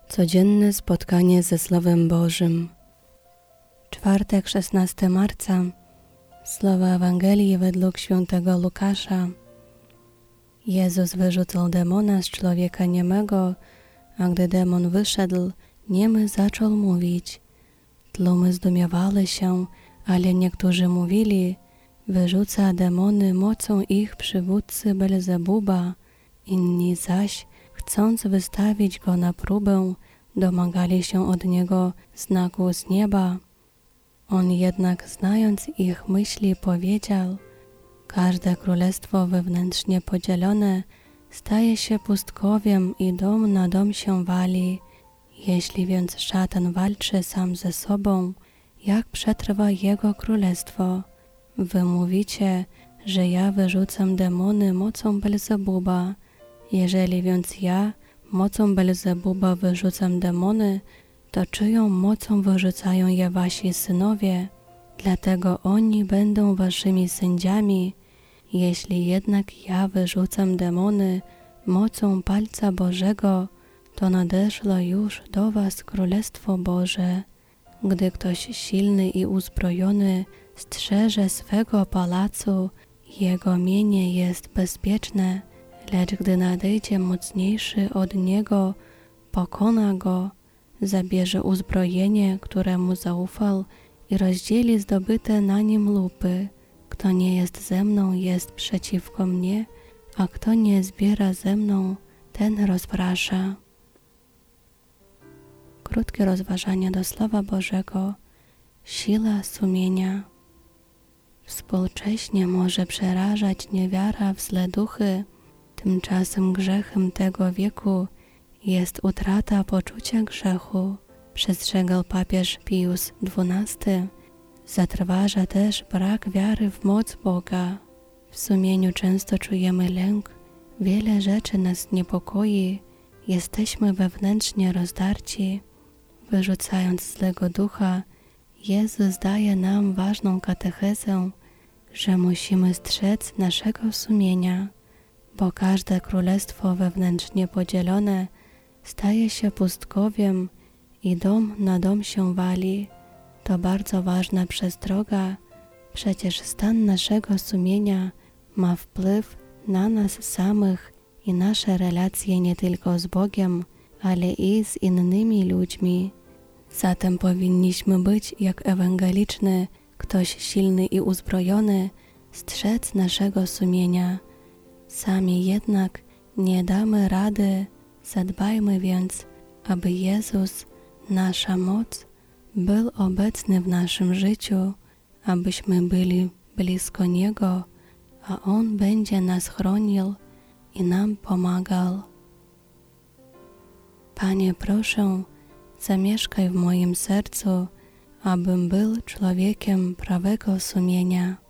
Codzienne spotkanie ze Słowem Bożym. Czwartek, 16 marca. Słowa Ewangelii według świętego Łukasza. Jezus wyrzucał demona z człowieka niemego, a gdy demon wyszedł, niemy zaczął mówić. Tłumy zdumiewały się, ale niektórzy mówili, wyrzuca demony mocą ich przywódcy Belzebuba, inni zaś, chcąc wystawić go na próbę, domagali się od niego znaku z nieba. On jednak, znając ich myśli, powiedział: każde królestwo wewnętrznie podzielone staje się pustkowiem i dom na dom się wali. Jeśli więc szatan walczy sam ze sobą, jak przetrwa jego królestwo? Wy mówicie, że ja wyrzucam demony mocą Belzebuba. Jeżeli więc ja mocą Belzebuba wyrzucam demony, to czyją mocą wyrzucają je wasi synowie? Dlatego oni będą waszymi sędziami. Jeśli jednak ja wyrzucam demony mocą palca Bożego, to nadeszło już do was Królestwo Boże. Gdy ktoś silny i uzbrojony strzeże swego pałacu, jego mienie jest bezpieczne, lecz gdy nadejdzie mocniejszy od niego, pokona go, zabierze uzbrojenie, któremu zaufał i rozdzieli zdobyte na nim lupy. Kto nie jest ze mną, jest przeciwko mnie, a kto nie zbiera ze mną, ten rozprasza. Krótkie rozważania do Słowa Bożego. Siła sumienia. Współcześnie może przerażać niewiara w złe duchy, tymczasem grzechem tego wieku jest utrata poczucia grzechu. Przestrzegał papież Pius XII. Zatrważa też brak wiary w moc Boga. W sumieniu często czujemy lęk, wiele rzeczy nas niepokoi, jesteśmy wewnętrznie rozdarci. Wyrzucając złego ducha, Jezus daje nam ważną katechezę, że musimy strzec naszego sumienia, bo każde królestwo wewnętrznie podzielone staje się pustkowiem i dom na dom się wali. To bardzo ważna przestroga, przecież stan naszego sumienia ma wpływ na nas samych i nasze relacje nie tylko z Bogiem, ale i z innymi ludźmi. Zatem powinniśmy być jak ewangeliczny, ktoś silny i uzbrojony, strzec naszego sumienia. Sami jednak nie damy rady, zadbajmy więc, aby Jezus, nasza moc, był obecny w naszym życiu, abyśmy byli blisko Niego, a On będzie nas chronił i nam pomagał. Panie, proszę, zamieszkaj w moim sercu, abym był człowiekiem prawego sumienia.